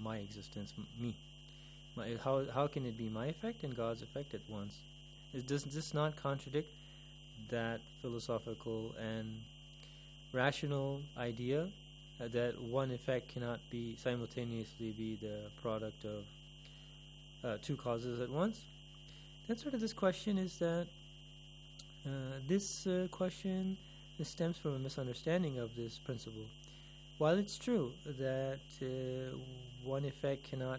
my existence, me. How can it be my effect and God's effect at once? Does this not contradict that philosophical and rational idea that one effect cannot be simultaneously be the product of two causes at once? The answer to this question is that this question stems from a misunderstanding of this principle. While it's true that one effect cannot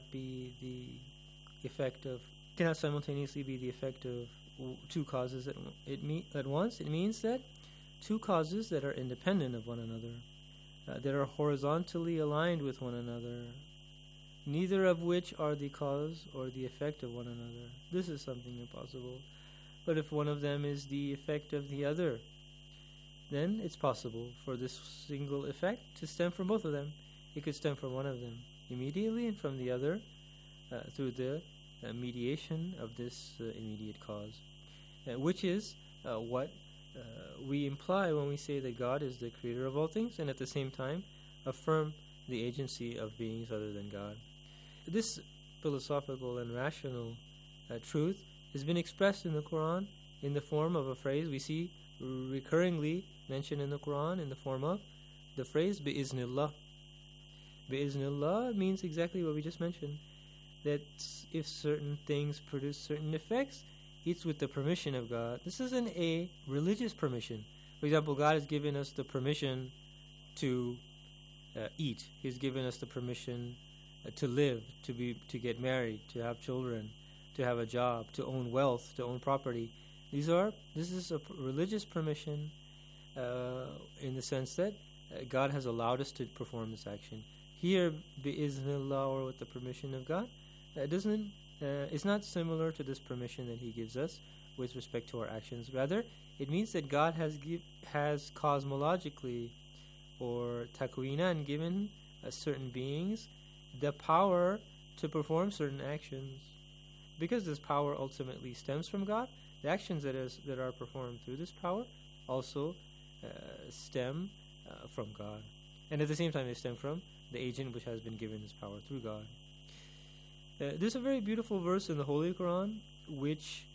simultaneously be the effect of two causes at once, it means that two causes that are independent of one another, that are horizontally aligned with one another, neither of which are the cause or the effect of one another. This is something impossible. But if one of them is the effect of the other, then it's possible for this single effect to stem from both of them. It could stem from one of them immediately and from the other through the mediation of this immediate cause, which is what we imply when we say that God is the creator of all things and at the same time affirm the agency of beings other than God. This philosophical and rational truth has been expressed in the Quran in the form of a phrase we see recurringly mentioned in the Quran in the form of the phrase bi'iznillah. Bi'iznillah means exactly what we just mentioned, that if certain things produce certain effects, it's with the permission of God. This isn't a religious permission. For example, God has given us the permission to eat. He's given us the permission to live, to get married, to have children, to have a job, to own wealth, to own property. This is a religious permission in the sense that God has allowed us to perform this action. Here, bi'iznillah, or with the permission of God, it's not similar to this permission that He gives us with respect to our actions. Rather, it means that God has cosmologically or takwinan given certain beings the power to perform certain actions. Because this power ultimately stems from God, the actions that are performed through this power also stem from God. And at the same time, they stem from the agent which has been given this power through God. There's a very beautiful verse in the Holy Quran which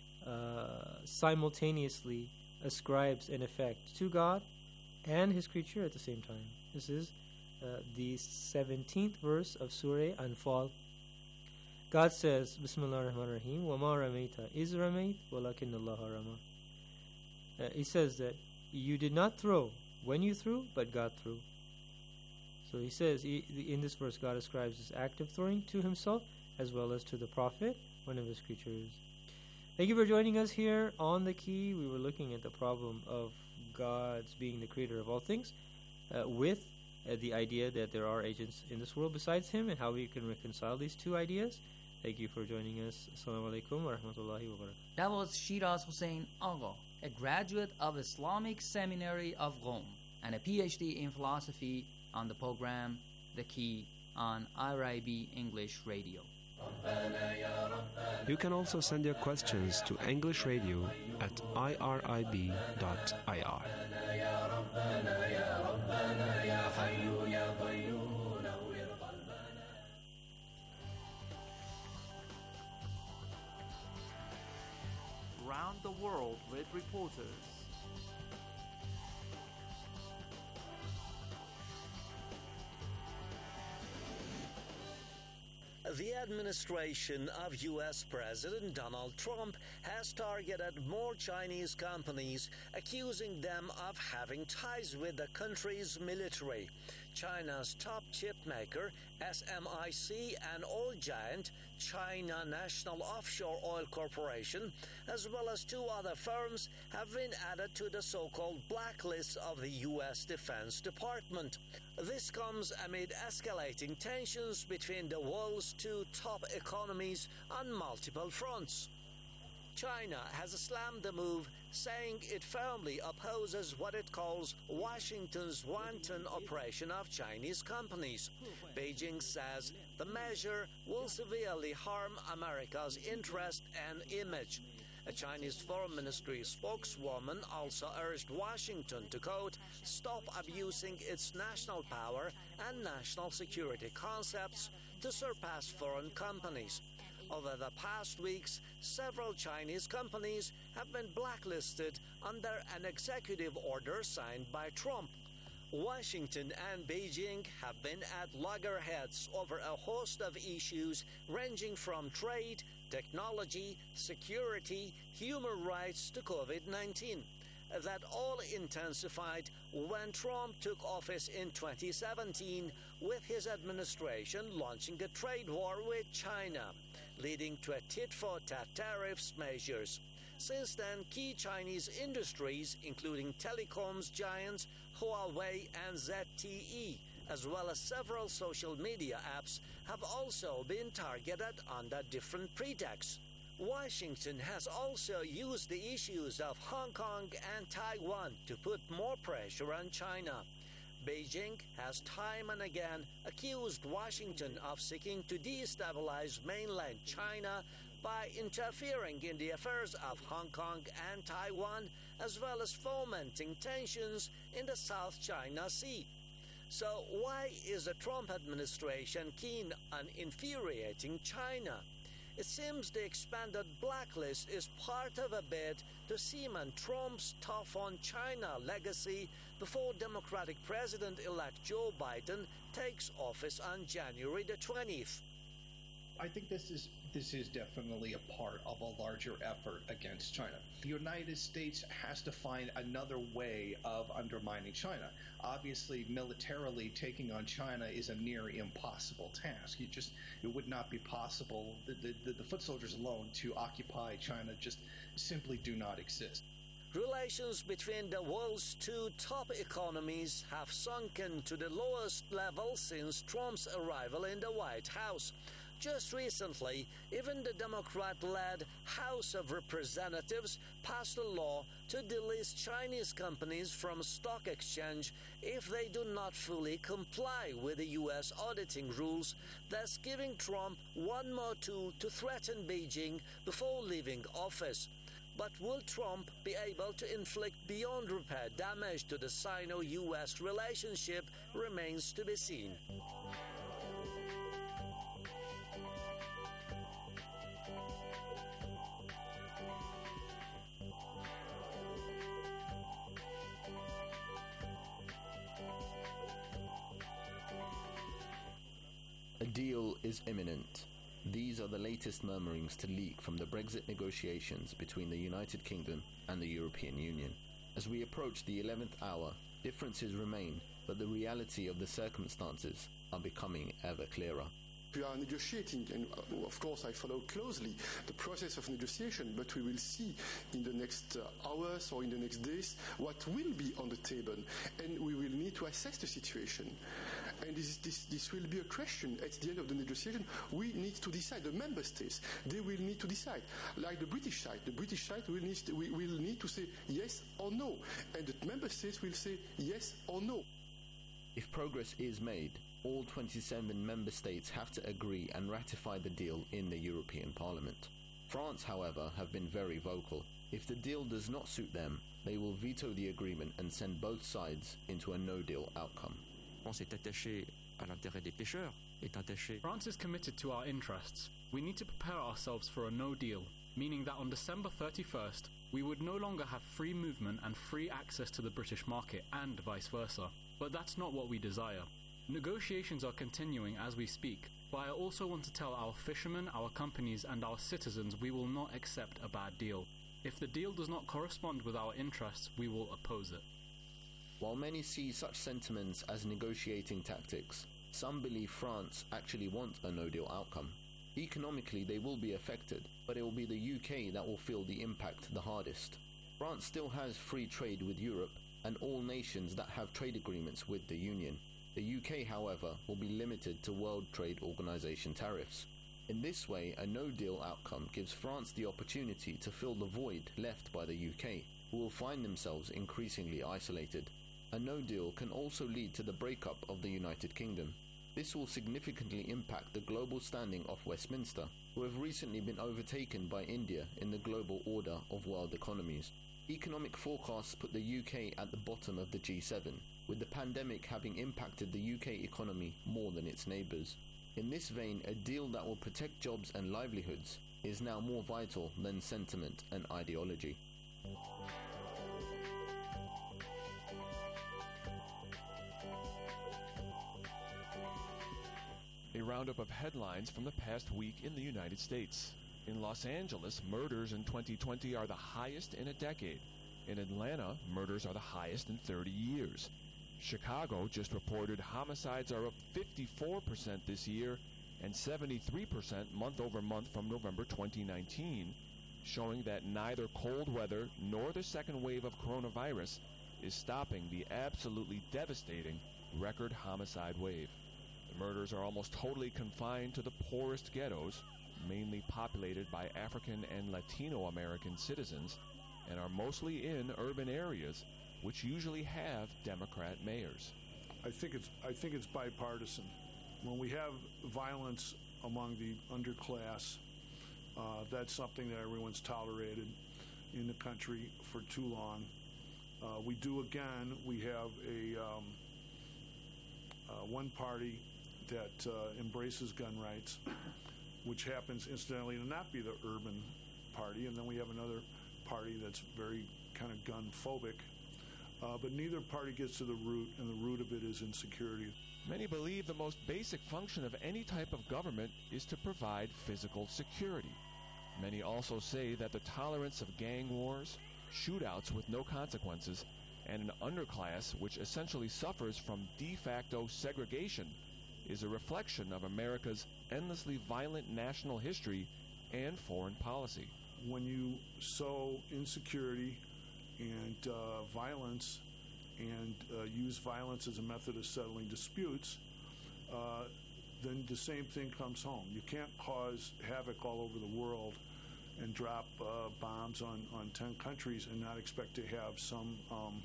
simultaneously ascribes an effect to God and His creature at the same time. This is the 17th verse of Surah Anfal. God says, Bismillah ar-Rahman ar-Rahim, وَمَا رَمَيْتَ إِذْ رَمَيْتَ وَلَكِنَّ اللَّهَ رَمَى. He says that you did not throw when you threw, but God threw. So he says, in this verse, God ascribes this act of throwing to Himself as well as to the Prophet, one of His creatures. Thank you for joining us here on The Key. We were looking at the problem of God's being the creator of all things with the idea that there are agents in this world besides Him and how we can reconcile these two ideas. Thank you for joining us. Assalamu alaikum wa rahmatullahi wa barakatuh. That was Shiraz Hussain Agha, a graduate of Islamic Seminary of Qom and a PhD in philosophy, on the program The Key on IRIB English Radio. You can also send your questions to English Radio at irib.ir. Round the world with reporters. The administration of U.S. President Donald Trump has targeted more Chinese companies, accusing them of having ties with the country's military. China's top chip maker, SMIC, and oil giant, China National Offshore Oil Corporation, as well as two other firms, have been added to the so-called blacklist of the U.S. Defense Department. This comes amid escalating tensions between the world's two top economies on multiple fronts. China has slammed the move, saying it firmly opposes what it calls Washington's wanton operation of Chinese companies. Beijing says the measure will severely harm America's interest and image. A Chinese Foreign Ministry spokeswoman also urged Washington to, quote, stop abusing its national power and national security concepts to surpass foreign companies. Over the past weeks, several Chinese companies have been blacklisted under an executive order signed by Trump. Washington and Beijing have been at loggerheads over a host of issues ranging from trade, technology, security, human rights to COVID-19. That all intensified when Trump took office in 2017, with his administration launching a trade war with China, leading to a tit-for-tat tariffs measures. Since then, key Chinese industries, including telecoms giants Huawei and ZTE, as well as several social media apps, have also been targeted under different pretexts. Washington has also used the issues of Hong Kong and Taiwan to put more pressure on China. Beijing has time and again accused Washington of seeking to destabilize mainland China by interfering in the affairs of Hong Kong and Taiwan, as well as fomenting tensions in the South China Sea. So why is the Trump administration keen on infuriating China? It seems the expanded blacklist is part of a bid to cement Trump's tough-on-China legacy before Democratic President-elect Joe Biden takes office on January the 20th. I think this is definitely a part of a larger effort against China. The United States has to find another way of undermining China. Obviously, militarily taking on China is a near impossible task. It would not be possible. The foot soldiers alone to occupy China just simply do not exist. Relations between the world's two top economies have sunken to the lowest level since Trump's arrival in the White House. Just recently, even the Democrat-led House of Representatives passed a law to delist Chinese companies from stock exchange if they do not fully comply with the U.S. auditing rules, thus giving Trump one more tool to threaten Beijing before leaving office. But will Trump be able to inflict beyond repair damage to the Sino-U.S. relationship remains to be seen. A deal is imminent. These are the latest murmurings to leak from the Brexit negotiations between the United Kingdom and the European Union. As we approach the 11th hour, differences remain, but the reality of the circumstances are becoming ever clearer. We are negotiating, and of course I follow closely the process of negotiation, but we will see in the next hours or in the next days what will be on the table, and we will need to assess the situation. And this will be a question at the end of the negotiation. We need to decide. The member states, they will need to decide. Like the British side. The British side will need to say yes or no. And the member states will say yes or no. If progress is made, all 27 member states have to agree and ratify the deal in the European Parliament. France, however, have been very vocal. If the deal does not suit them, they will veto the agreement and send both sides into a no-deal outcome. France est attachée à l'intérêt des pêcheurs, est attachée. France is committed to our interests. We need to prepare ourselves for a no deal, meaning that on December 31st, we would no longer have free movement and free access to the British market and vice versa. But that's not what we desire. Negotiations are continuing as we speak, but I also want to tell our fishermen, our companies and our citizens we will not accept a bad deal. If the deal does not correspond with our interests, we will oppose it. While many see such sentiments as negotiating tactics, some believe France actually wants a no-deal outcome. Economically, they will be affected, but it will be the UK that will feel the impact the hardest. France still has free trade with Europe and all nations that have trade agreements with the Union. The UK, however, will be limited to World Trade Organization tariffs. In this way, a no-deal outcome gives France the opportunity to fill the void left by the UK, who will find themselves increasingly isolated. A no-deal can also lead to the breakup of the United Kingdom. This will significantly impact the global standing of Westminster, who have recently been overtaken by India in the global order of world economies. Economic forecasts put the UK at the bottom of the G7, with the pandemic having impacted the UK economy more than its neighbours. In this vein, a deal that will protect jobs and livelihoods is now more vital than sentiment and ideology. A roundup of headlines from the past week in the United States. In Los Angeles, murders in 2020 are the highest in a decade. In Atlanta, murders are the highest in 30 years. Chicago just reported homicides are up 54% this year and 73% month over month from November 2019, showing that neither cold weather nor the second wave of coronavirus is stopping the absolutely devastating record homicide wave. The murders are almost totally confined to the poorest ghettos, mainly populated by African and Latino American citizens, and are mostly in urban areas, which usually have Democrat mayors. I think it's bipartisan. When we have violence among the underclass, that's something that everyone's tolerated in the country for too long. We have one party that embraces gun rights, which happens incidentally to not be the urban party, and then we have another party that's very kind of gun-phobic. But neither party gets to the root, and the root of it is insecurity. Many believe the most basic function of any type of government is to provide physical security. Many also say that the tolerance of gang wars, shootouts with no consequences, and an underclass which essentially suffers from de facto segregation is a reflection of America's endlessly violent national history and foreign policy. When you sow insecurity and violence and use violence as a method of settling disputes, then the same thing comes home. You can't cause havoc all over the world and drop bombs on 10 countries and not expect to have some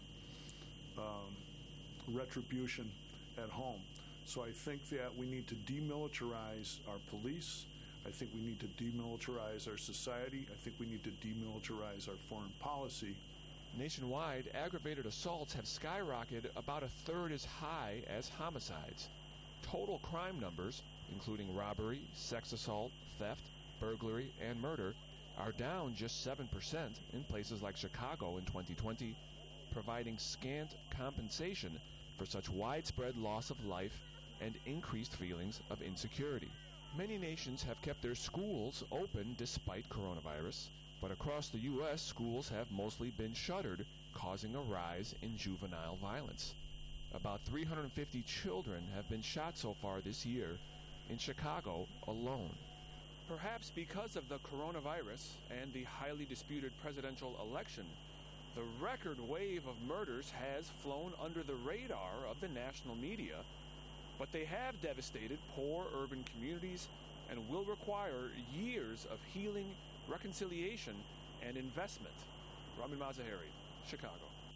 retribution at home. So I think that we need to demilitarize our police. I think we need to demilitarize our society. I think we need to demilitarize our foreign policy. Nationwide, aggravated assaults have skyrocketed about a third as high as homicides. Total crime numbers, including robbery, sex assault, theft, burglary, and murder, are down just 7% in places like Chicago in 2020, providing scant compensation for such widespread loss of life and increased feelings of insecurity. Many nations have kept their schools open despite coronavirus, but across the U.S., schools have mostly been shuttered, causing a rise in juvenile violence. About 350 children have been shot so far this year in Chicago alone. Perhaps because of the coronavirus and the highly disputed presidential election, the record wave of murders has flown under the radar of the national media, but they have devastated poor urban communities and will require years of healing, reconciliation, and investment. Ramin Mazaheri, Chicago.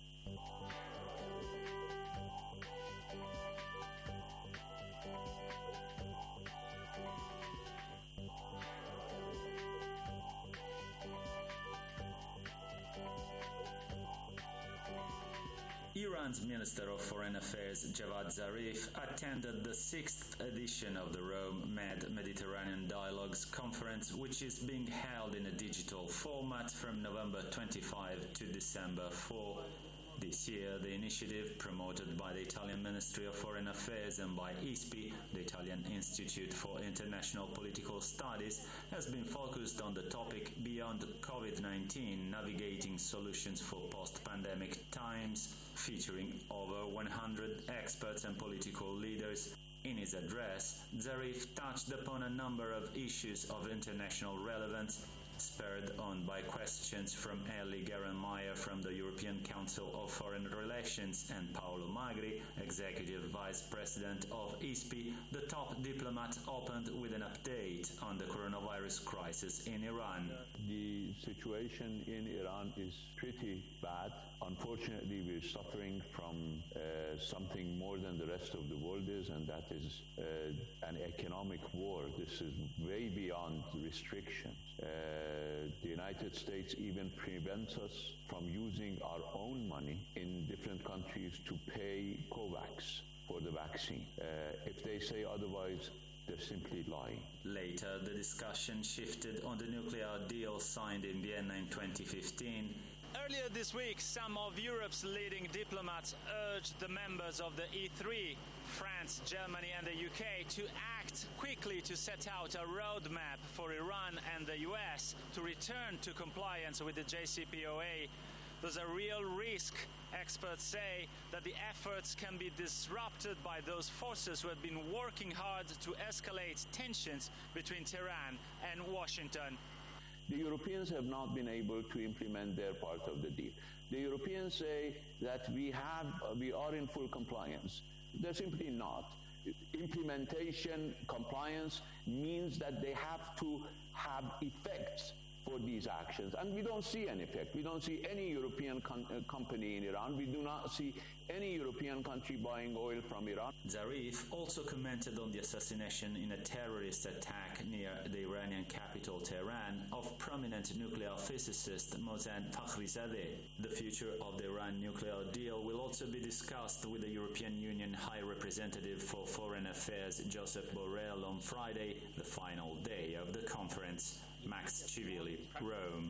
Iran's Minister of Foreign Affairs Javad Zarif attended the 6th edition of the Rome Med-Mediterranean Dialogues Conference, which is being held in a digital format from November 25 to December 4. This year, the initiative, promoted by the Italian Ministry of Foreign Affairs and by ISPI, the Italian Institute for International Political Studies, has been focused on the topic Beyond COVID-19, Navigating Solutions for Post-Pandemic Times, featuring over 100 experts and political leaders. In his address, Zarif touched upon a number of issues of international relevance, spurred on by questions from Elly Gerenmeyer from the European Council of Foreign Relations and Paolo Magri, Executive Vice President of ISPI, the top diplomat opened with an update on the coronavirus crisis in Iran. The situation in Iran is pretty bad. Unfortunately, we're suffering from something more than the rest of the world is, and that is an economic war. This is way beyond restrictions. The United States even prevents us from using our own money in different countries to pay COVAX for the vaccine. If they say otherwise, they're simply lying. Later, the discussion shifted on the nuclear deal signed in Vienna in 2015. Earlier this week, some of Europe's leading diplomats urged the members of the E3, France, Germany and the UK, to act quickly to set out a roadmap for Iran and the US to return to compliance with the JCPOA. There's a real risk, experts say, that the efforts can be disrupted by those forces who have been working hard to escalate tensions between Tehran and Washington. The Europeans have not been able to implement their part of the deal. The Europeans say that we are in full compliance. They're simply not. Implementation, compliance means that they have to have effects for these actions. And we don't see an effect. We don't see any European company in Iran. We do not see any European country buying oil from Iran. Zarif also commented on the assassination in a terrorist attack near the Iranian capital Tehran of prominent nuclear physicist Mohsen Fakhrizadeh. The future of the Iran nuclear deal will also be discussed with the European Union High Representative for Foreign Affairs Josep Borrell on Friday, the final day of the conference. Max Civili, Rome.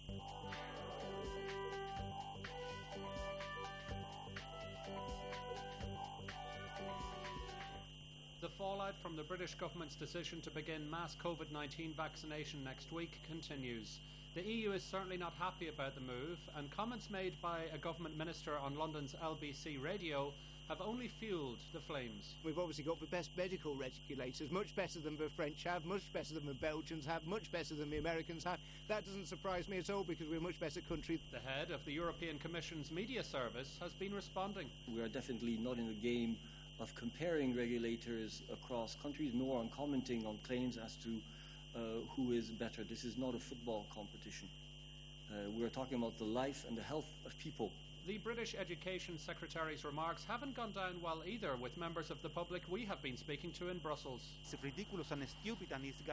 The fallout from the British government's decision to begin mass COVID-19 vaccination next week continues. The EU is certainly not happy about the move, and comments made by a government minister on London's LBC radio have only fueled the flames. We've obviously got the best medical regulators, much better than the French have, much better than the Belgians have, much better than the Americans have. That doesn't surprise me at all because we're a much better country. The head of the European Commission's media service has been responding. We are definitely not in the game of comparing regulators across countries, nor on commenting on claims as to who is better. This is not a football competition. We're talking about the life and the health of people. The British Education Secretary's remarks haven't gone down well either with members of the public we have been speaking to in Brussels. It's ridiculous and stupid, and it's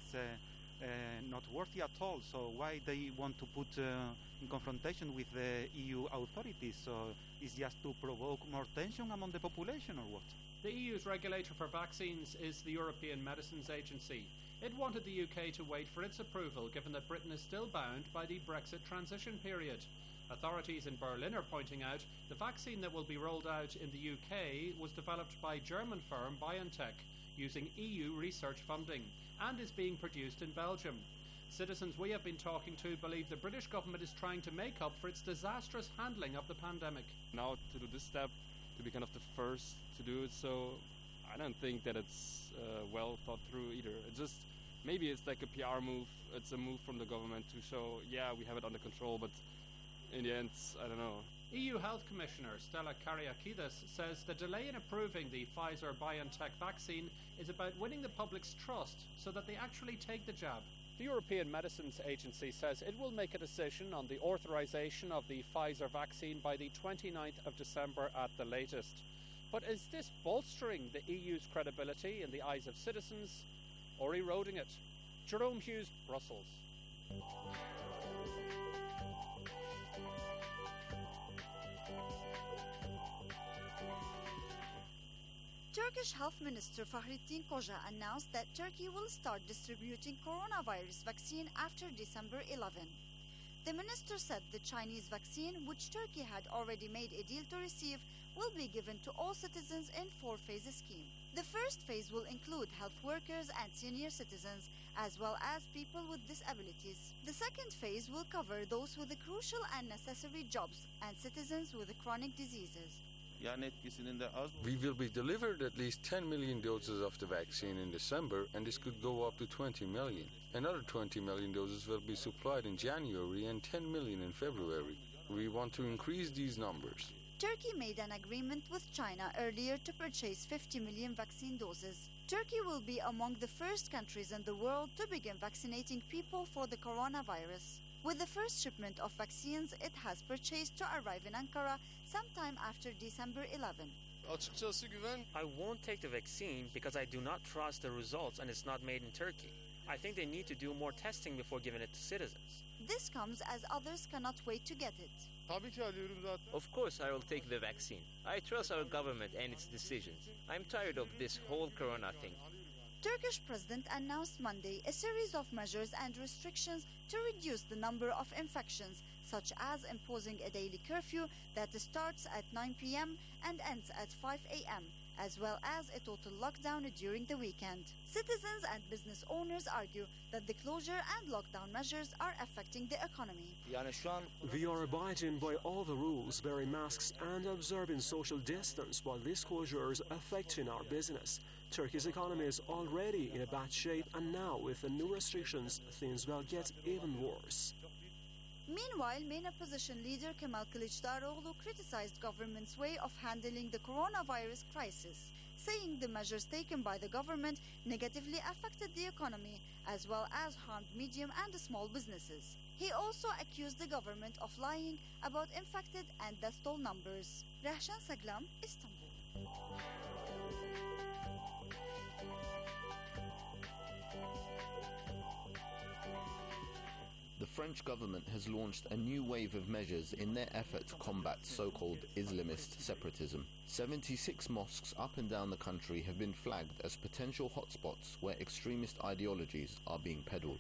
not worthy at all. So why they want to put in confrontation with the EU authorities? So it's just to provoke more tension among the population, or what? The EU's regulator for vaccines is the European Medicines Agency. It wanted the UK to wait for its approval, given that Britain is still bound by the Brexit transition period. Authorities in Berlin are pointing out the vaccine that will be rolled out in the UK was developed by German firm BioNTech using EU research funding and is being produced in Belgium. Citizens we have been talking to believe the British government is trying to make up for its disastrous handling of the pandemic. Now to do this step, to be kind of the first to do it, so I don't think that it's well thought through either. It's just, maybe it's like a PR move, it's a move from the government to show, yeah, we have it under control, but in the end, I don't know. EU Health Commissioner Stella Kyriakides says the delay in approving the Pfizer-BioNTech vaccine is about winning the public's trust so that they actually take the jab. The European Medicines Agency says it will make a decision on the authorization of the Pfizer vaccine by the 29th of December at the latest. But is this bolstering the EU's credibility in the eyes of citizens or eroding it? Jerome Hughes, Brussels. Turkish Health Minister Fahrettin Koca announced that Turkey will start distributing coronavirus vaccine after December 11. The minister said the Chinese vaccine, which Turkey had already made a deal to receive, will be given to all citizens in 4-phase scheme. The first phase will include health workers and senior citizens, as well as people with disabilities. The second phase will cover those with the crucial and necessary jobs and citizens with chronic diseases. We will be delivered at least 10 million doses of the vaccine in December, and this could go up to 20 million. Another 20 million doses will be supplied in January and 10 million in February. We want to increase these numbers. Turkey made an agreement with China earlier to purchase 50 million vaccine doses. Turkey will be among the first countries in the world to begin vaccinating people for the coronavirus. With the first shipment of vaccines it has purchased to arrive in Ankara sometime after December 11. I won't take the vaccine because I do not trust the results and it's not made in Turkey. I think they need to do more testing before giving it to citizens. This comes as others cannot wait to get it. Of course I will take the vaccine. I trust our government and its decisions. I'm tired of this whole corona thing. Turkish president announced Monday a series of measures and restrictions to reduce the number of infections, such as imposing a daily curfew that starts at 9 p.m. and ends at 5 a.m., as well as a total lockdown during the weekend. Citizens and business owners argue that the closure and lockdown measures are affecting the economy. We are abiding by all the rules, wearing masks and observing social distance while these closures are affecting our business. Turkey's economy is already in a bad shape, and now with the new restrictions, things will get even worse. Meanwhile, main opposition leader Kemal Kılıçdaroğlu criticized government's way of handling the coronavirus crisis, saying the measures taken by the government negatively affected the economy as well as harmed medium and small businesses. He also accused the government of lying about infected and death toll numbers. Rahshan Saglam, Istanbul. The French government has launched a new wave of measures in their effort to combat so-called Islamist separatism. 76 mosques up and down the country have been flagged as potential hotspots where extremist ideologies are being peddled.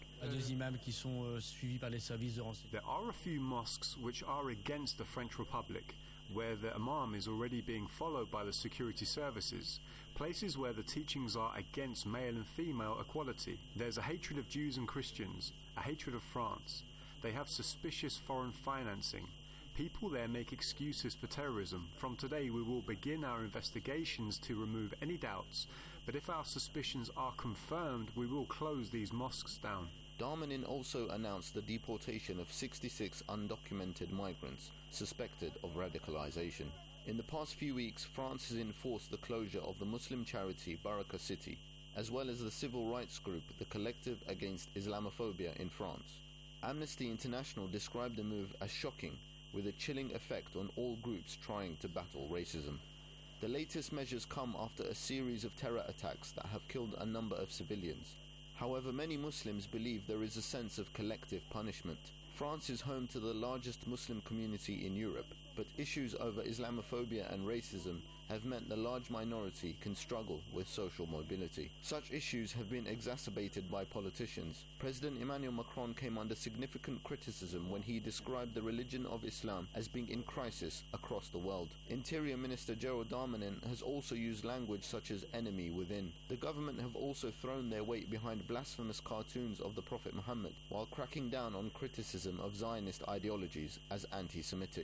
There are a few mosques which are against the French Republic, where the imam is already being followed by the security services, places where the teachings are against male and female equality. There's a hatred of Jews and Christians, a hatred of France. They have suspicious foreign financing. People there make excuses for terrorism. From today we will begin our investigations to remove any doubts, but if our suspicions are confirmed, we will close these mosques down. Darmanin also announced the deportation of 66 undocumented migrants suspected of radicalization. In the past few weeks, France has enforced the closure of the Muslim charity Baraka City, as well as the civil rights group the Collective Against Islamophobia in France. Amnesty International described the move as shocking, with a chilling effect on all groups trying to battle racism. The latest measures come after a series of terror attacks that have killed a number of civilians. However, many Muslims believe there is a sense of collective punishment. France is home to the largest Muslim community in Europe, but issues over Islamophobia and racism have meant the large minority can struggle with social mobility. Such issues have been exacerbated by politicians. President Emmanuel Macron came under significant criticism when he described the religion of Islam as being in crisis across the world. Interior Minister Gerald Darmanin has also used language such as enemy within. The government have also thrown their weight behind blasphemous cartoons of the Prophet Muhammad, while cracking down on criticism of Zionist ideologies as anti-Semitic.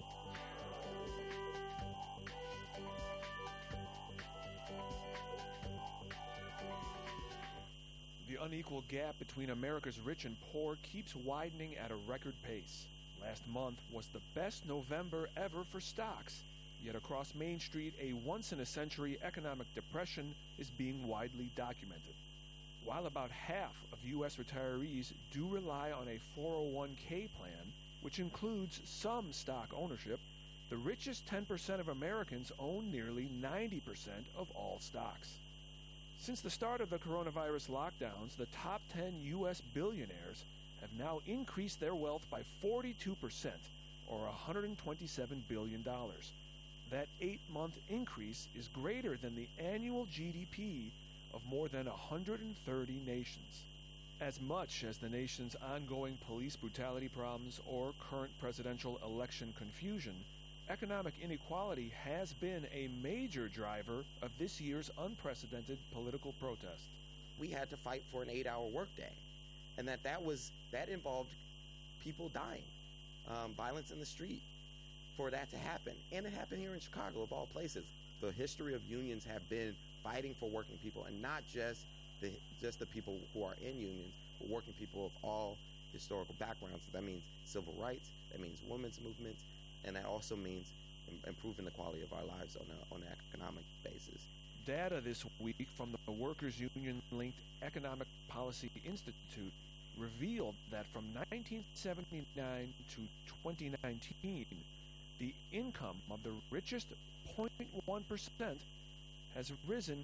The unequal gap between America's rich and poor keeps widening at a record pace. Last month was the best November ever for stocks, yet across Main Street a once-in-a-century economic depression is being widely documented. While about half of U.S. retirees do rely on a 401k plan, which includes some stock ownership, the richest 10% of Americans own nearly 90% of all stocks. Since the start of the coronavirus lockdowns, the top 10 U.S. billionaires have now increased their wealth by 42%, or $127 billion. That 8-month increase is greater than the annual GDP of more than 130 nations. As much as the nation's ongoing police brutality problems or current presidential election confusion, economic inequality has been a major driver of this year's unprecedented political protest. We had to fight for an 8-hour workday, and that involved people dying, violence in the street, for that to happen. And it happened here in Chicago, of all places. The history of unions have been fighting for working people, and not just the people who are in unions, but working people of all historical backgrounds. So that means civil rights, that means women's movements, and that also means improving the quality of our lives on an economic basis. Data this week from the Workers' Union-linked Economic Policy Institute revealed that from 1979 to 2019, the income of the richest 0.1% has risen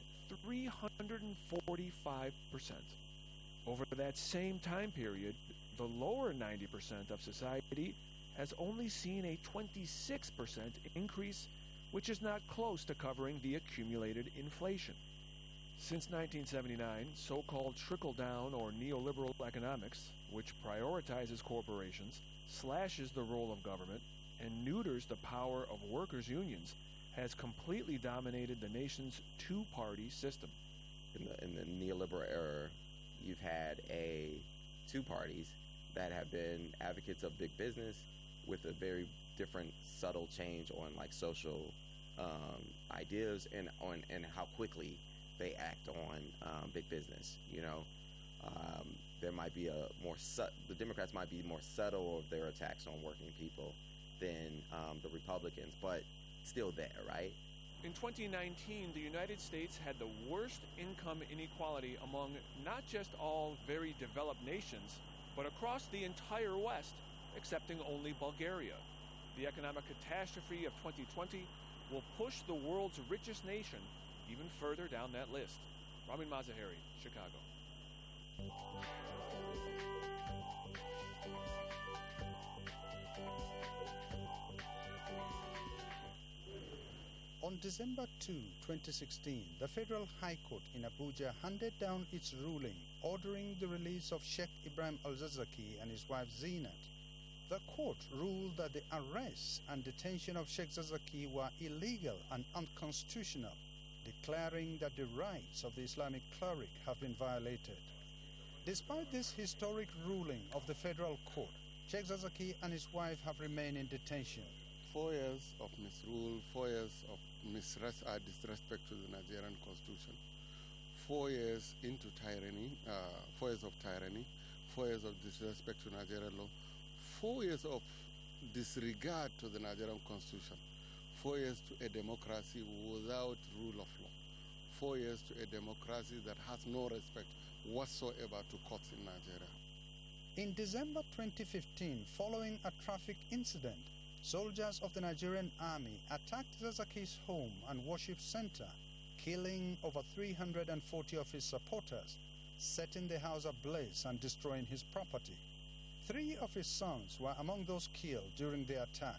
345%. Over that same time period, the lower 90% of society has only seen a 26% increase, which is not close to covering the accumulated inflation. Since 1979, so-called trickle-down or neoliberal economics, which prioritizes corporations, slashes the role of government, and neuters the power of workers' unions, has completely dominated the nation's two-party system. In the neoliberal era, you've had two parties that have been advocates of big business with a very different subtle change on like social ideas and how quickly they act on big business. There might be the Democrats might be more subtle of their attacks on working people than the Republicans, but still there, right? In 2019, the United States had the worst income inequality among not just all very developed nations, but across the entire West, excepting only Bulgaria. The economic catastrophe of 2020 will push the world's richest nation even further down that list. Ramin Mazaheri, Chicago. On December 2, 2016, the Federal High Court in Abuja handed down its ruling ordering the release of Sheikh Ibrahim Al-Zakzaky and his wife Zinat. The court ruled that the arrest and detention of Sheikh Zakzaky were illegal and unconstitutional, declaring that the rights of the Islamic cleric have been violated. Despite this historic ruling of the federal court, Sheikh Zakzaky and his wife have remained in detention. 4 years of misrule, 4 years of disrespect to the Nigerian constitution, 4 years into tyranny, 4 years of tyranny, 4 years of disrespect to Nigerian law, 4 years of disregard to the Nigerian constitution, 4 years to a democracy without rule of law, 4 years to a democracy that has no respect whatsoever to courts in Nigeria. In December 2015, following a traffic incident, soldiers of the Nigerian army attacked Zakzaky's home and worship center, killing over 340 of his supporters, setting the house ablaze and destroying his property. 3 of his sons were among those killed during the attack.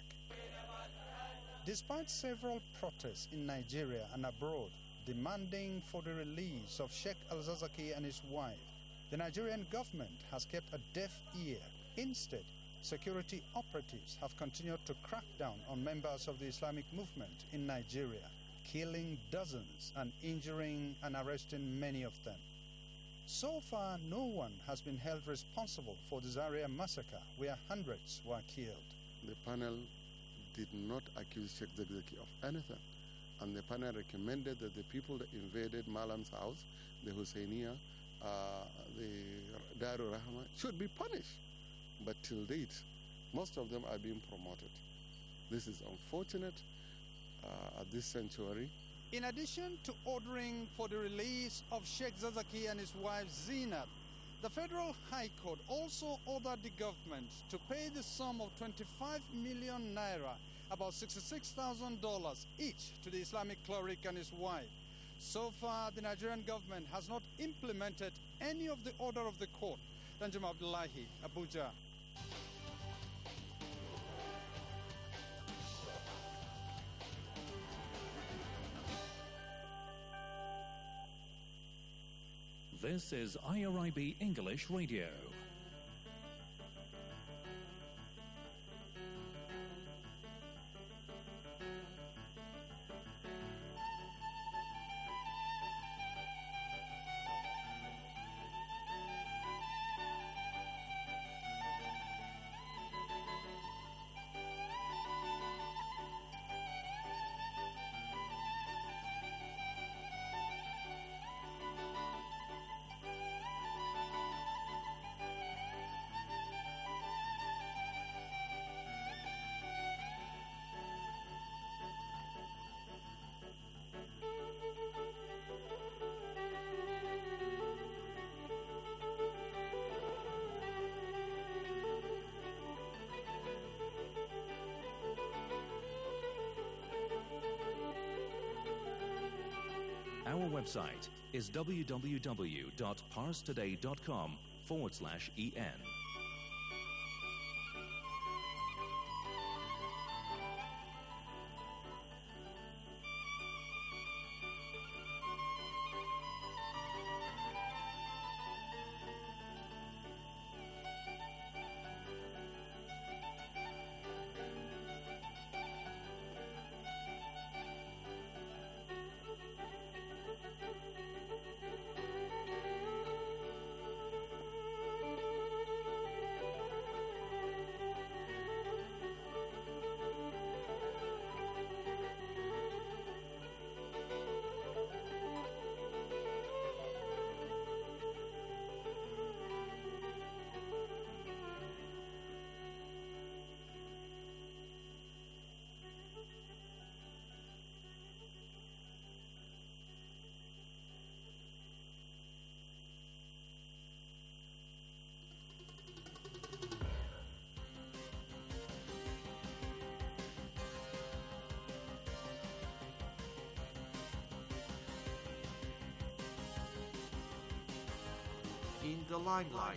Despite several protests in Nigeria and abroad demanding for the release of Sheikh Al-Zakzaky and his wife, the Nigerian government has kept a deaf ear. Instead, security operatives have continued to crack down on members of the Islamic movement in Nigeria, killing dozens and injuring and arresting many of them. So far, no one has been held responsible for the Zaria massacre, where hundreds were killed. The panel did not accuse Sheikh Zakzaky of anything, and the panel recommended that the people that invaded Malam's house, the Husseiniya, the Darul Rahma, should be punished. But till date, most of them are being promoted. This is unfortunate at this century. In addition to ordering for the release of Sheikh Zakzaky and his wife Zinat, the Federal High Court also ordered the government to pay the sum of 25 million naira, about $66,000 each, to the Islamic cleric and his wife. So far, the Nigerian government has not implemented any of the order of the court. Danjuma Abdullahi, Abuja. This is IRIB English Radio. website is www.parstoday.com/en. In the limelight.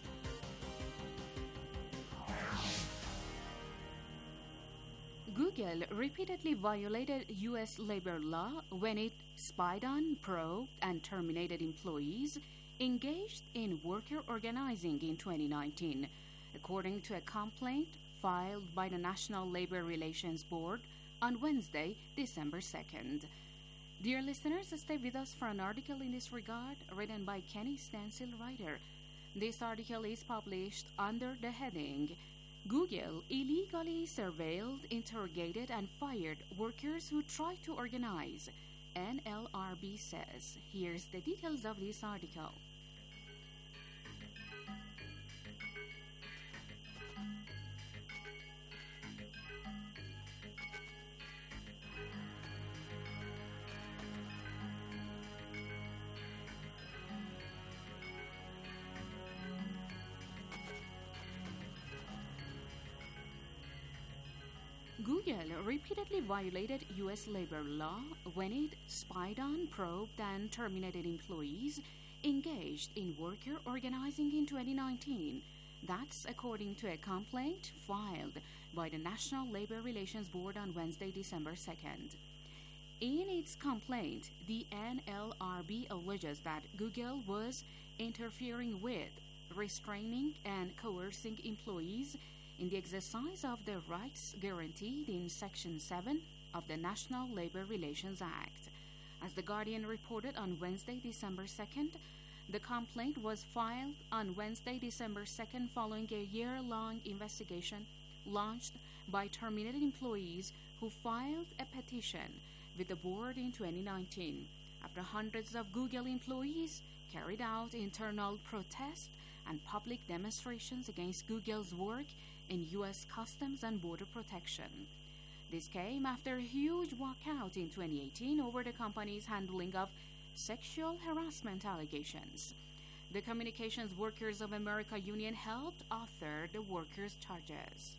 Google repeatedly violated U.S. labor law when it spied on, probed, and terminated employees engaged in worker organizing in 2019, according to a complaint filed by the National Labor Relations Board on Wednesday, December 2nd. Dear listeners, stay with us for an article in this regard written by Kenny Stansel Writer. This article is published under the heading Google illegally surveilled, interrogated, and fired workers who tried to organize, NLRB says. Here's the details of this article. Google repeatedly violated U.S. labor law when it spied on, probed, and terminated employees engaged in worker organizing in 2019. That's according to a complaint filed by the National Labor Relations Board on Wednesday, December 2nd. In its complaint, the NLRB alleges that Google was interfering with, restraining, and coercing employees in the exercise of the rights guaranteed in Section 7 of the National Labor Relations Act. As The Guardian reported on Wednesday, December 2nd, the complaint was filed on Wednesday, December 2nd following a year-long investigation launched by terminated employees who filed a petition with the board in 2019 after hundreds of Google employees carried out internal protests and public demonstrations against Google's work in U.S. Customs and Border Protection. This came after a huge walkout in 2018 over the company's handling of sexual harassment allegations. The Communications Workers of America Union helped author the workers' charges.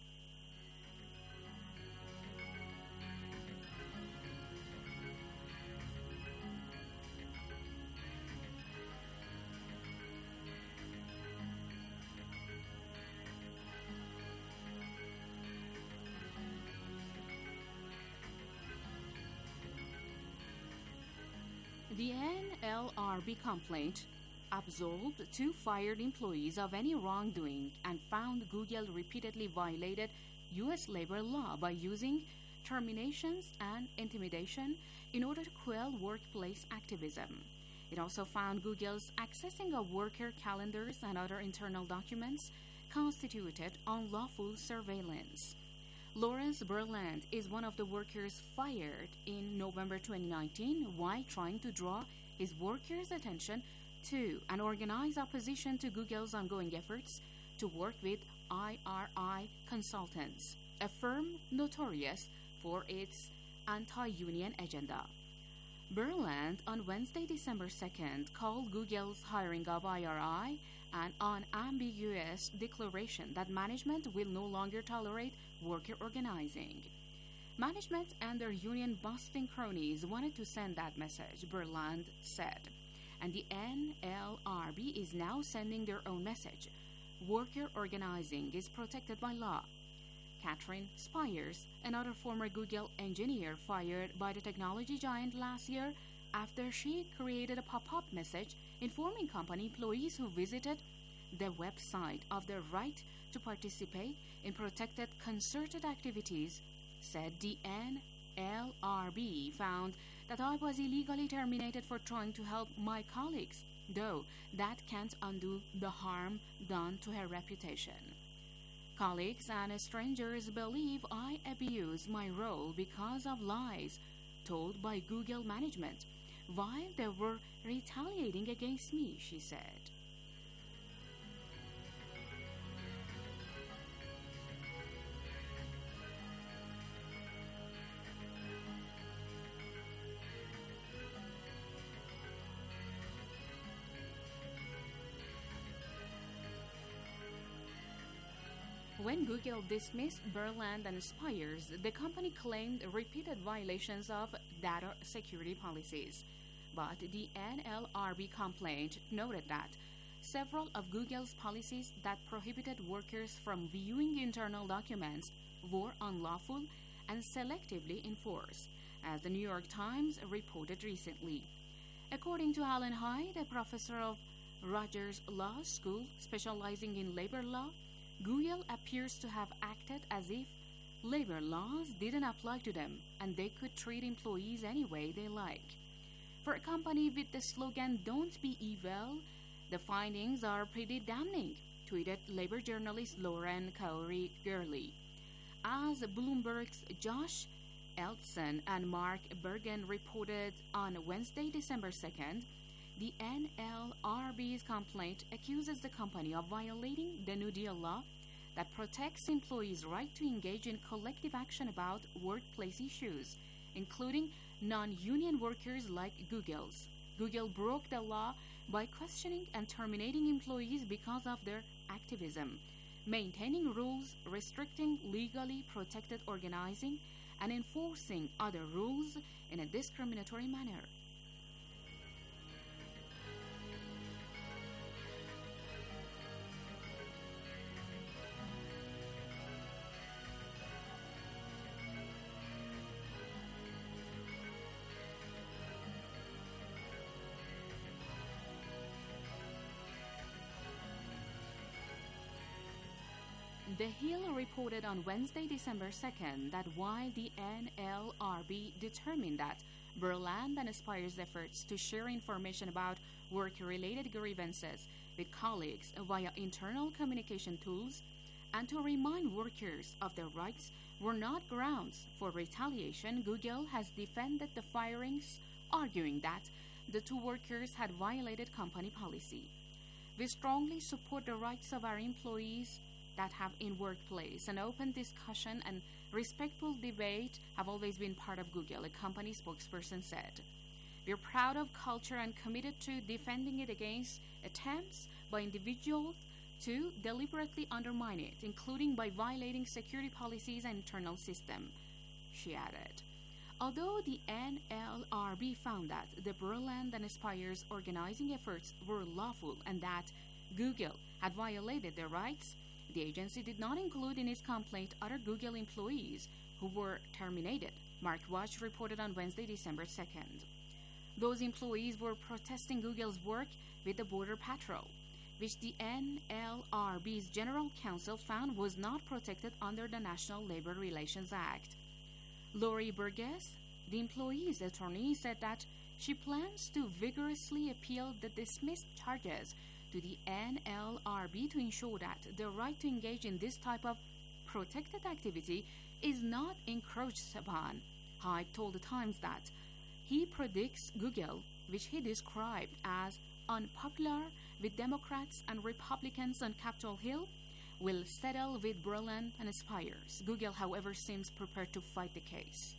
The NLRB complaint absolved 2 fired employees of any wrongdoing and found Google repeatedly violated U.S. labor law by using terminations and intimidation in order to quell workplace activism. It also found Google's accessing of worker calendars and other internal documents constituted unlawful surveillance. Lawrence Berland is one of the workers fired in November 2019 while trying to draw his workers' attention to and organize opposition to Google's ongoing efforts to work with IRI Consultants, a firm notorious for its anti-union agenda. Berland on Wednesday, December 2nd, called Google's hiring of IRI an unambiguous declaration that management will no longer tolerate worker organizing. Management and their union-busting cronies wanted to send that message, Berland said. And the NLRB is now sending their own message. Worker organizing is protected by law. Catherine Spires, another former Google engineer fired by the technology giant last year after she created a pop-up message informing company employees who visited the website of their right to participate in protected concerted activities, said the NLRB found that I was illegally terminated for trying to help my colleagues, though that can't undo the harm done to her reputation. Colleagues and strangers believe I abuse my role because of lies told by Google management, while they were retaliating against me, she said. When Google dismissed Berland and Spires, the company claimed repeated violations of data security policies. But the NLRB complaint noted that several of Google's policies that prohibited workers from viewing internal documents were unlawful and selectively enforced, as the New York Times reported recently. According to Alan Hyde, a professor of Rutgers Law School specializing in labor law, Google appears to have acted as if labor laws didn't apply to them and they could treat employees any way they like. For a company with the slogan "Don't be evil," the findings are pretty damning, tweeted labor journalist Lauren Kaori-Gurley. As Bloomberg's Josh Elson and Mark Bergen reported on Wednesday, December 2nd, the NLRB's complaint accuses the company of violating the New Deal law that protects employees' right to engage in collective action about workplace issues, including non-union workers like Google's. Google broke the law by questioning and terminating employees because of their activism, maintaining rules restricting legally protected organizing, and enforcing other rules in a discriminatory manner. The Hill reported on Wednesday, December 2nd, that while the NLRB determined that Berland and Spires' efforts to share information about work-related grievances with colleagues via internal communication tools and to remind workers of their rights were not grounds for retaliation, Google has defended the firings, arguing that the two workers had violated company policy. We strongly support the rights of our employees that have in workplace. An open discussion and respectful debate have always been part of Google, a company spokesperson said. We're proud of culture and committed to defending it against attempts by individuals to deliberately undermine it, including by violating security policies and internal system, she added. Although the NLRB found that the Berland and Spires organizing efforts were lawful and that Google had violated their rights, the agency did not include in its complaint other Google employees who were terminated, MarkWatch reported on Wednesday, December 2nd. Those employees were protesting Google's work with the Border Patrol, which the NLRB's General Counsel found was not protected under the National Labor Relations Act. Lori Burgess, the employee's attorney, said that she plans to vigorously appeal the dismissed charges to the NLRB to ensure that the right to engage in this type of protected activity is not encroached upon. Hyde told the Times that he predicts Google, which he described as unpopular with Democrats and Republicans on Capitol Hill, will settle with Berland and Spires. Google, however, seems prepared to fight the case.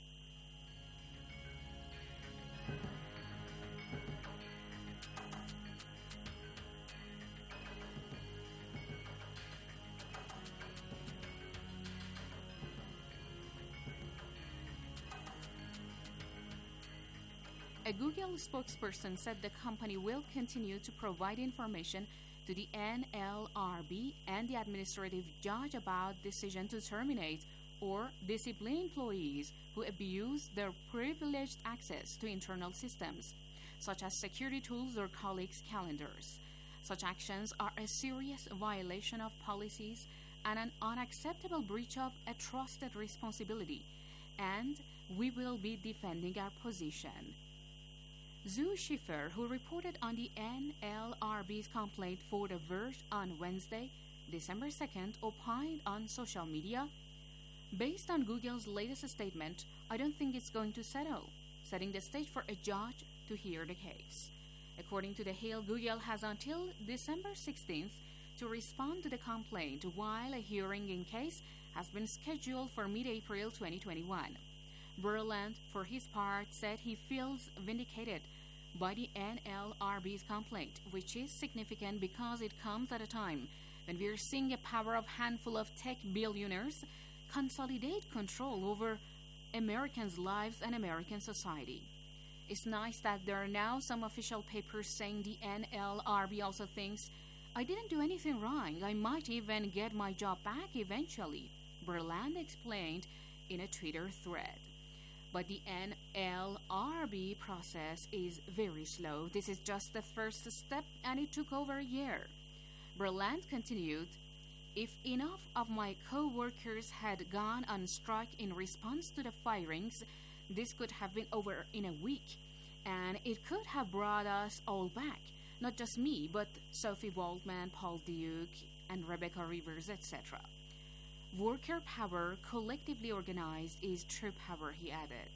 A Google spokesperson said the company will continue to provide information to the NLRB and the administrative judge about decision to terminate or discipline employees who abuse their privileged access to internal systems, such as security tools or colleagues' calendars. Such actions are a serious violation of policies and an unacceptable breach of a trusted responsibility, and we will be defending our position. Zu Schiffer, who reported on the NLRB's complaint for The Verge on Wednesday, December 2nd, opined on social media, "Based on Google's latest statement, I don't think it's going to settle, setting the stage for a judge to hear the case." According to The Hill, Google has until December 16th to respond to the complaint, while a hearing in case has been scheduled for mid-April 2021. Berland, for his part, said he feels vindicated by the NLRB's complaint, which is significant because it comes at a time when we are seeing a power of handful of tech billionaires consolidate control over Americans' lives and American society. It's nice that there are now some official papers saying the NLRB also thinks, "I didn't do anything wrong. I might even get my job back eventually," Berland explained in a Twitter thread. But the NLRB process is very slow. This is just the first step, and it took over a year. Berland continued, "If enough of my co-workers had gone on strike in response to the firings, this could have been over in a week, and it could have brought us all back. Not just me, but Sophie Waldman, Paul Duke, and Rebecca Rivers, etc. Worker power, collectively organized, is true power," he added.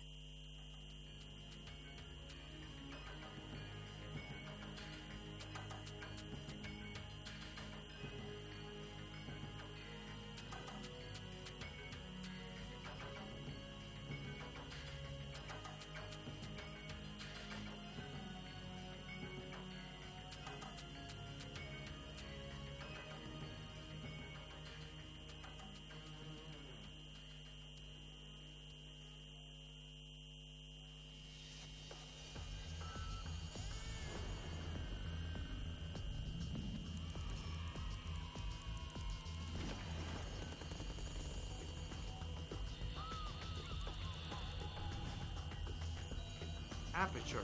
Aperture.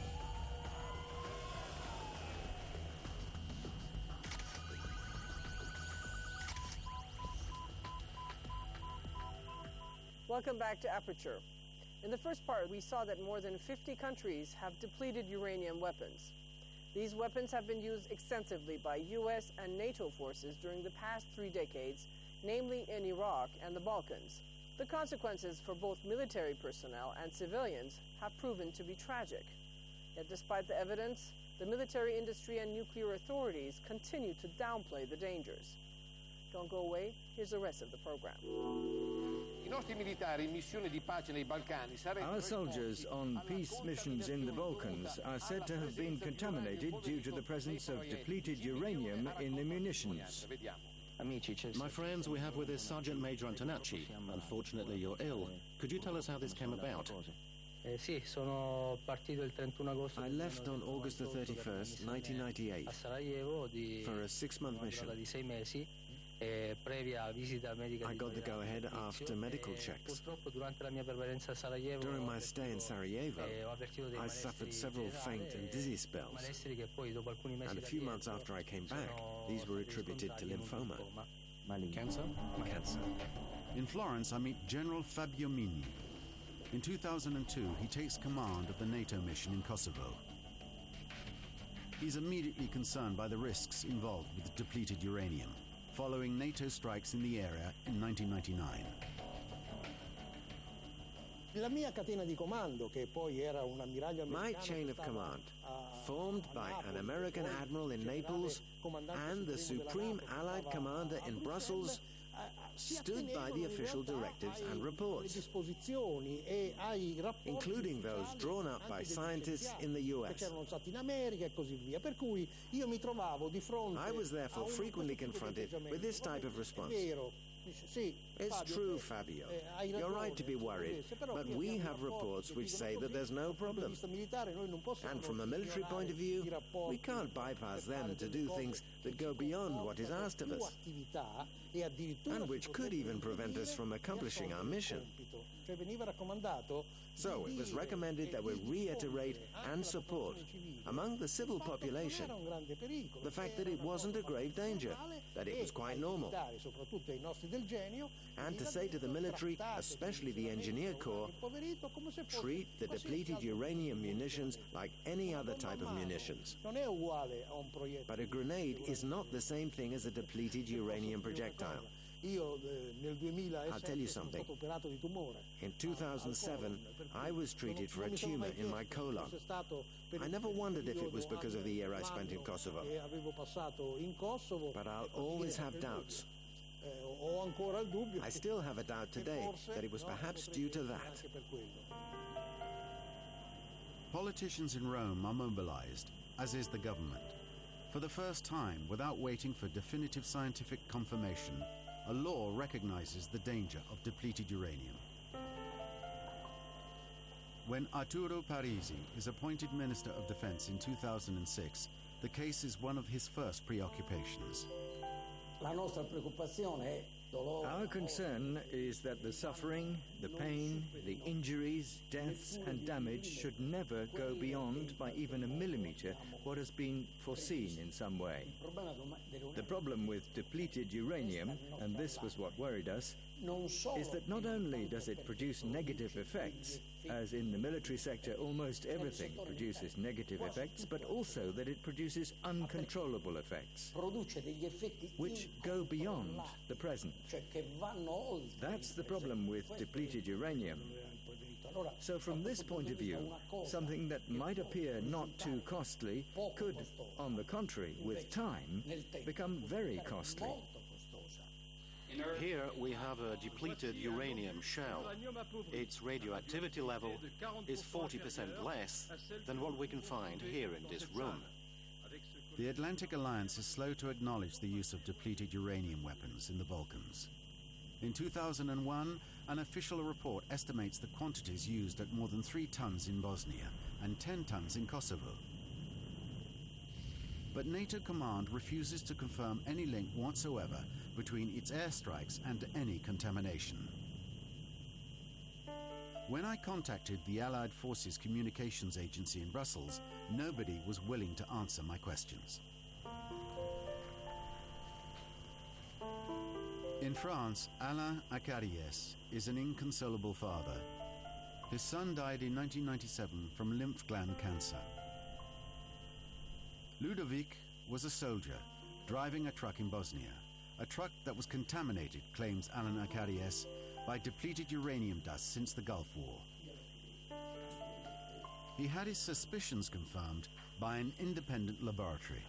Welcome back to Aperture. In the first part, we saw that more than 50 countries have depleted uranium weapons. These weapons have been used extensively by U.S. and NATO forces during the past 3 decades, namely in Iraq and the Balkans. The consequences for both military personnel and civilians have proven to be tragic. Yet despite the evidence, the military industry and nuclear authorities continue to downplay the dangers. Don't go away, here's the rest of the program. Our soldiers on peace missions in the Balkans are said to have been contaminated due to the presence of depleted uranium in the munitions. My friends, we have with us Sergeant Major Antonacci. Unfortunately, you're ill. Could you tell us how this came about? I left on August the 31st, 1998, for a 6-month mission. I got the go-ahead after medical checks. During my stay in Sarajevo, I suffered several faint and dizzy spells, and a few months after I came back, these were attributed to lymphoma. Cancer? Cancer. In Florence, I meet General Fabio Mini. In 2002, he takes command of the NATO mission in Kosovo. He's immediately concerned by the risks involved with depleted uranium, following NATO strikes in the area in 1999. My chain of command, formed by an American admiral in Naples and the Supreme Allied Commander in Brussels, stood by the official directives and reports, including those drawn up by scientists in the US. I was therefore frequently confronted with this type of response. It's true, Fabio. You're right to be worried, but we have reports which say that there's no problem. And from a military point of view, we can't bypass them to do things that go beyond what is asked of us, and which could even prevent us from accomplishing our mission. So it was recommended that we reiterate and support, among the civil population, the fact that it wasn't a grave danger, that it was quite normal, and to say to the military, especially the Engineer Corps, treat the depleted uranium munitions like any other type of munitions. But a grenade is not the same thing as a depleted uranium projectile. I'll tell you something. In 2007, I was treated for a tumor in my colon. I never wondered if it was because of the year I spent in Kosovo. But I'll always have doubts. I still have a doubt today that it was perhaps due to that. Politicians in Rome are mobilized, as is the government. For the first time, without waiting for definitive scientific confirmation, a law recognizes the danger of depleted uranium. When Arturo Parisi is appointed Minister of Defense in 2006, the case is one of his first preoccupations. Our concern is that the suffering, the pain, the injuries, deaths and damage should never go beyond by even a millimeter what has been foreseen in some way. The problem with depleted uranium, and this was what worried us, is that not only does it produce negative effects, as in the military sector almost everything produces negative effects, but also that it produces uncontrollable effects, which go beyond the present. That's the problem with depleted uranium. So from this point of view, something that might appear not too costly could, on the contrary, with time, become very costly. Here we have a depleted uranium shell. Its radioactivity level is 40% less than what we can find here in this room. The Atlantic Alliance is slow to acknowledge the use of depleted uranium weapons in the Balkans. In 2001, an official report estimates the quantities used at more than 3 tons in Bosnia and 10 tons in Kosovo. But NATO Command refuses to confirm any link whatsoever between its airstrikes and any contamination. When I contacted the Allied Forces Communications Agency in Brussels, nobody was willing to answer my questions. In France, Alain Acariès is an inconsolable father. His son died in 1997 from lymph gland cancer. Ludovic was a soldier driving a truck in Bosnia, a truck that was contaminated, claims Alain Acariès, by depleted uranium dust since the Gulf War. He had his suspicions confirmed by an independent laboratory.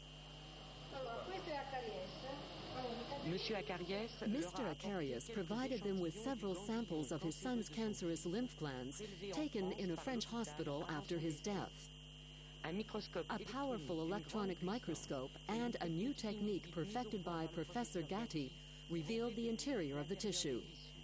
Mr. Acariès provided them with several samples of his son's cancerous lymph glands taken in a French hospital after his death. A powerful electronic microscope and a new technique perfected by Professor Gatti revealed the interior of the tissue.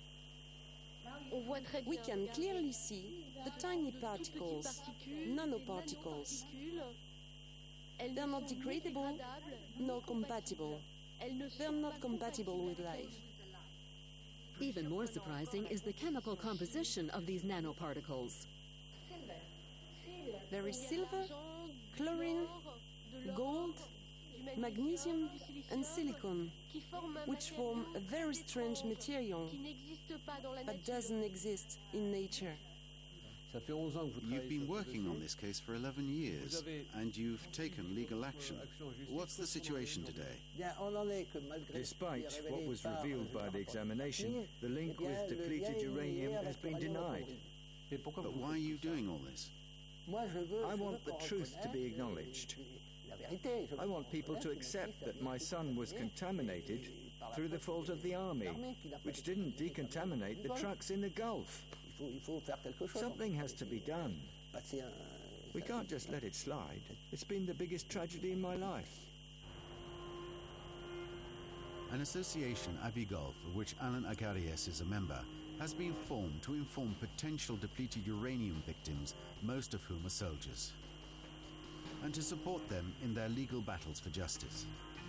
We can clearly see the tiny particles, nanoparticles. They're not degradable nor compatible. They're not compatible with life. Even more surprising is the chemical composition of these nanoparticles. There is silver, chlorine, gold, magnesium and silicon, which form a very strange material that doesn't exist in nature. You've been working on this case for 11 years, and you've taken legal action. What's the situation today? Despite what was revealed by the examination, the link with depleted uranium has been denied. But why are you doing all this? I want the truth to be acknowledged. I want people to accept that my son was contaminated through the fault of the army, which didn't decontaminate the trucks in the Gulf. Something has to be done. We can't just let it slide. It's been the biggest tragedy in my life. An association, Abigolf, of which Alain Acariès is a member, has been formed to inform potential depleted uranium victims, most of whom are soldiers, and to support them in their legal battles for justice.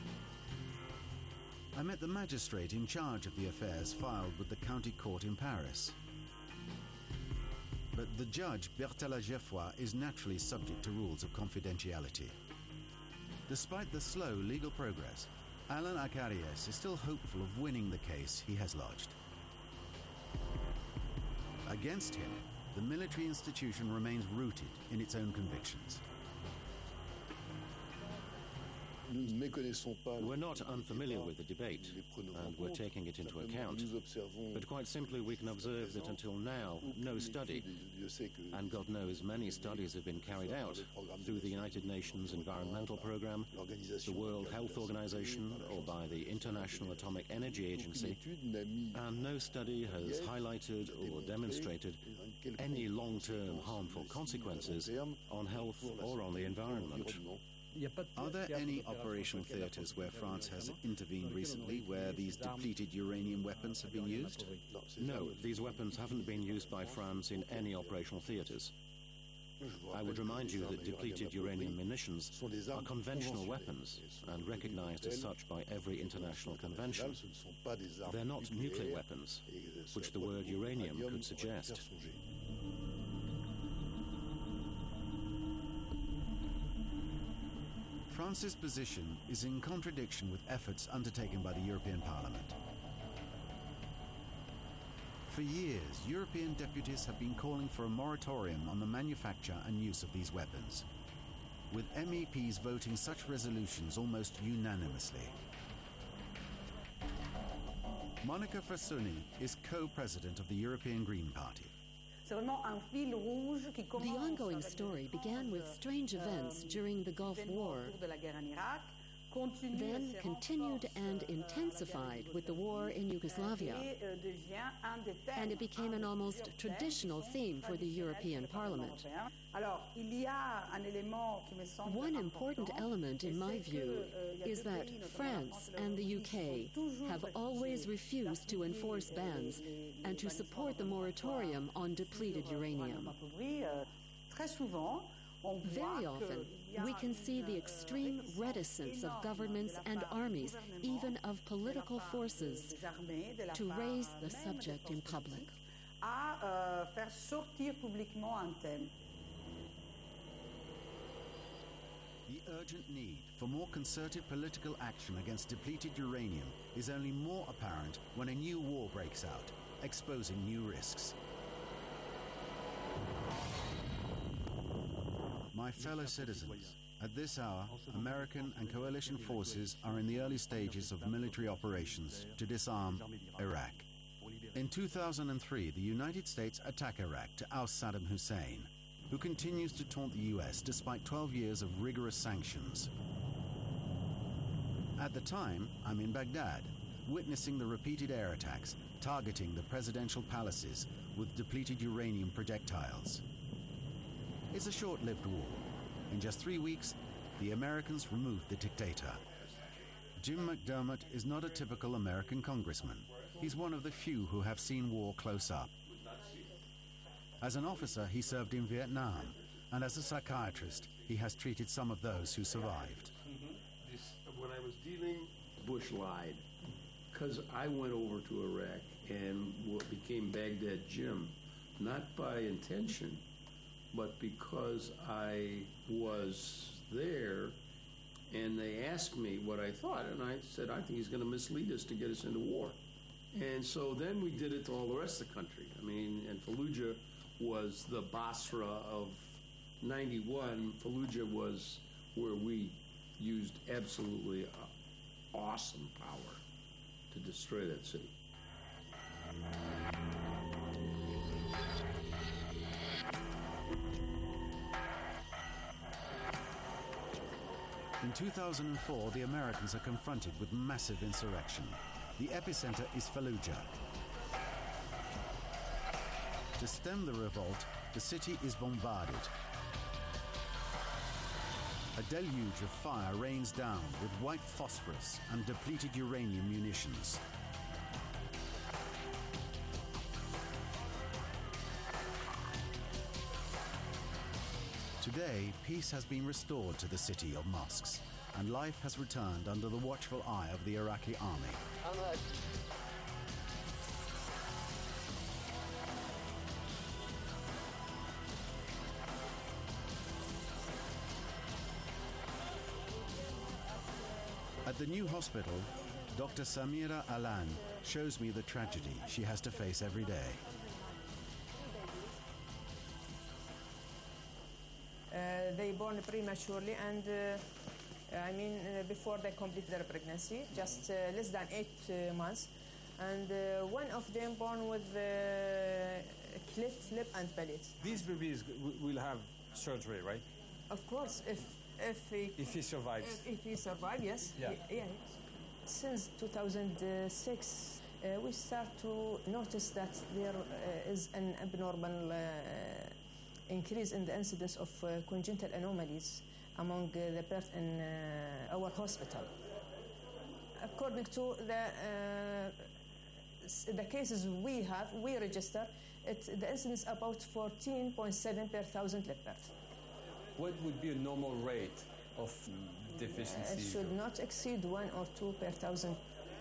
I met the magistrate in charge of the affairs filed with the county court in Paris. But the judge, Bertella Geoffroy, is naturally subject to rules of confidentiality. Despite the slow legal progress, Alain Acariès is still hopeful of winning the case he has lodged. Against him, the military institution remains rooted in its own convictions. We're not unfamiliar with the debate, and we're taking it into account. But quite simply, we can observe that until now, no study, and God knows many studies have been carried out through the United Nations Environmental Programme, the World Health Organization, or by the International Atomic Energy Agency, and no study has highlighted or demonstrated any long-term harmful consequences on health or on the environment. Are there any operational theatres where France has intervened recently where these depleted uranium weapons have been used? No, these weapons haven't been used by France in any operational theatres. I would remind you that depleted uranium munitions are conventional weapons and recognized as such by every international convention. They're not nuclear weapons, which the word uranium could suggest. France's position is in contradiction with efforts undertaken by the European Parliament. For years, European deputies have been calling for a moratorium on the manufacture and use of these weapons, with MEPs voting such resolutions almost unanimously. Monica Frassoni is co-president of the European Green Party. The ongoing story began with strange events during the Gulf War, then continued and intensified with the war in Yugoslavia, and it became an almost traditional theme for the European Parliament. One important element, in my view, is that France and the UK have always refused to enforce bans and to support the moratorium on depleted uranium. Very often, we can see the extreme reticence of governments and armies, even of political forces, to raise the subject in public. The urgent need for more concerted political action against depleted uranium is only more apparent when a new war breaks out, exposing new risks. My fellow citizens, at this hour, American and coalition forces are in the early stages of military operations to disarm Iraq. In 2003, the United States attacked Iraq to oust Saddam Hussein, who continues to taunt the US despite 12 years of rigorous sanctions. At the time, I'm in Baghdad, witnessing the repeated air attacks targeting the presidential palaces with depleted uranium projectiles. It's a short-lived war. In just 3 weeks, the Americans removed the dictator. Jim McDermott is not a typical American congressman. He's one of the few who have seen war close up. As an officer, he served in Vietnam, and as a psychiatrist, he has treated some of those who survived. When I was dealing, Bush lied, because I went over to Iraq and became Baghdad Jim, not by intention, but because I was there and they asked me what I thought, and I said, I think he's going to mislead us to get us into war. And so then we did it to all the rest of the country. I mean, and Fallujah was the Basra of 91. Fallujah was where we used absolutely awesome power to destroy that city. In 2004, the Americans are confronted with massive insurrection. The epicenter is Fallujah. To stem the revolt, the city is bombarded. A deluge of fire rains down with white phosphorus and depleted uranium munitions. Today, peace has been restored to the city of mosques, and life has returned under the watchful eye of the Iraqi army. At the new hospital, Dr. Samira Alan shows me the tragedy she has to face every day. They born prematurely and before they complete their pregnancy, just less than 8 months. And one of them born with cleft lip and palate. These babies will have surgery, right? Of course, if he survives. If he survives, yes. Yeah. Since 2006, we start to notice that there is an abnormal increase in the incidence of congenital anomalies among the birth in our hospital. According to the cases we register, the incidence is about 14.7 per 1,000 live birth. What would be a normal rate of deficiency? It should not exceed 1 or 2 per 1,000.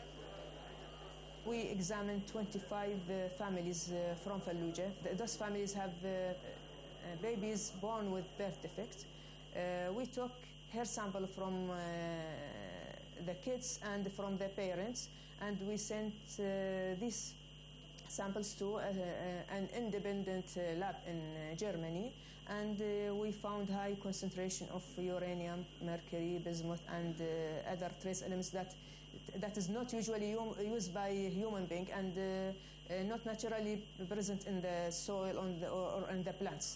We examined 25 families from Fallujah. Those families have babies born with birth defects. We took hair sample from the kids and from the parents, and we sent these samples to an independent lab in Germany, and we found high concentration of uranium, mercury, bismuth, and other trace elements that is not usually used by human being and not naturally present in the soil or in the plants.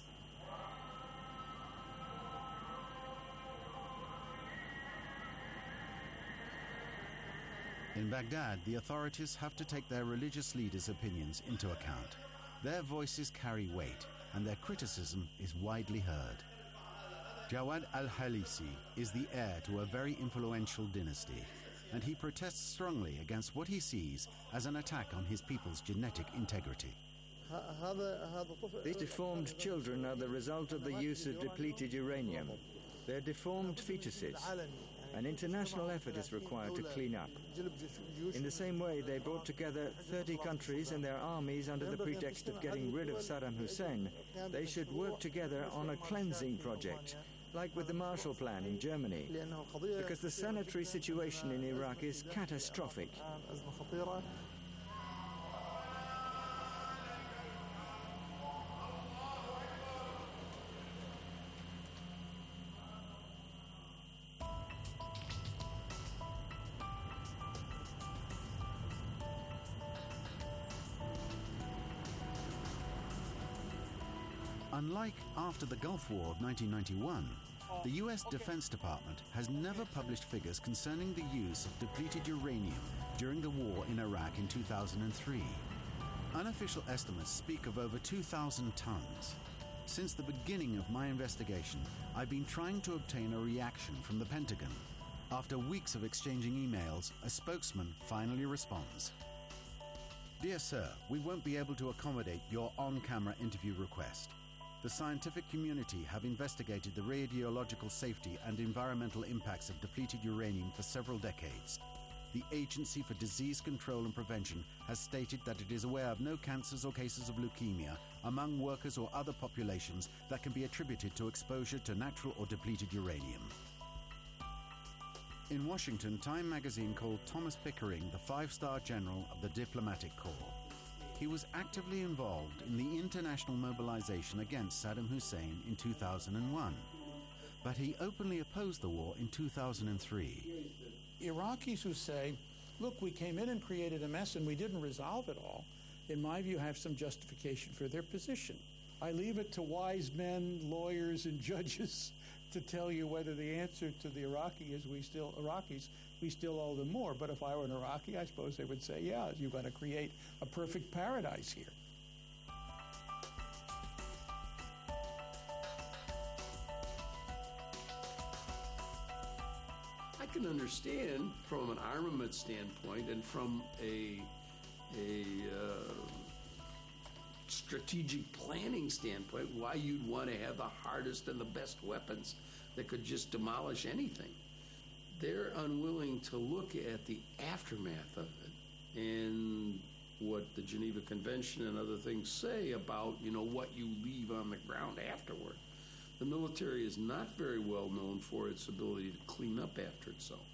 In Baghdad, the authorities have to take their religious leaders' opinions into account. Their voices carry weight, and their criticism is widely heard. Jawad al-Halisi is the heir to a very influential dynasty, and he protests strongly against what he sees as an attack on his people's genetic integrity. These deformed children are the result of the use of depleted uranium. They're deformed fetuses. An international effort is required to clean up. In the same way, they brought together 30 countries and their armies under the pretext of getting rid of Saddam Hussein. They should work together on a cleansing project, like with the Marshall Plan in Germany, because the sanitary situation in Iraq is catastrophic. Unlike after the Gulf War of 1991, the U.S. Defense Department has never published figures concerning the use of depleted uranium during the war in Iraq in 2003. Unofficial estimates speak of over 2,000 tons. Since the beginning of my investigation, I've been trying to obtain a reaction from the Pentagon. After weeks of exchanging emails, a spokesman finally responds. Dear sir, we won't be able to accommodate your on-camera interview request. The scientific community have investigated the radiological safety and environmental impacts of depleted uranium for several decades. The Agency for Disease Control and Prevention has stated that it is aware of no cancers or cases of leukemia among workers or other populations that can be attributed to exposure to natural or depleted uranium. In Washington, Time magazine called Thomas Pickering the five-star general of the diplomatic corps. He was actively involved in the international mobilization against Saddam Hussein in 2001, but he openly opposed the war in 2003. Iraqis who say, look, we came in and created a mess and we didn't resolve it all, in my view, have some justification for their position. I leave it to wise men, lawyers, and judges to tell you whether the answer to the Iraqis is we still owe them more. But if I were an Iraqi, I suppose they would say, yeah, you're going to create a perfect paradise here. can understand from an armament standpoint and from a strategic planning standpoint why you'd want to have the hardest and the best weapons that could just demolish anything. They're unwilling to look at the aftermath of it and what the Geneva Convention and other things say about, what you leave on the ground afterward. The military is not very well known for its ability to clean up after itself.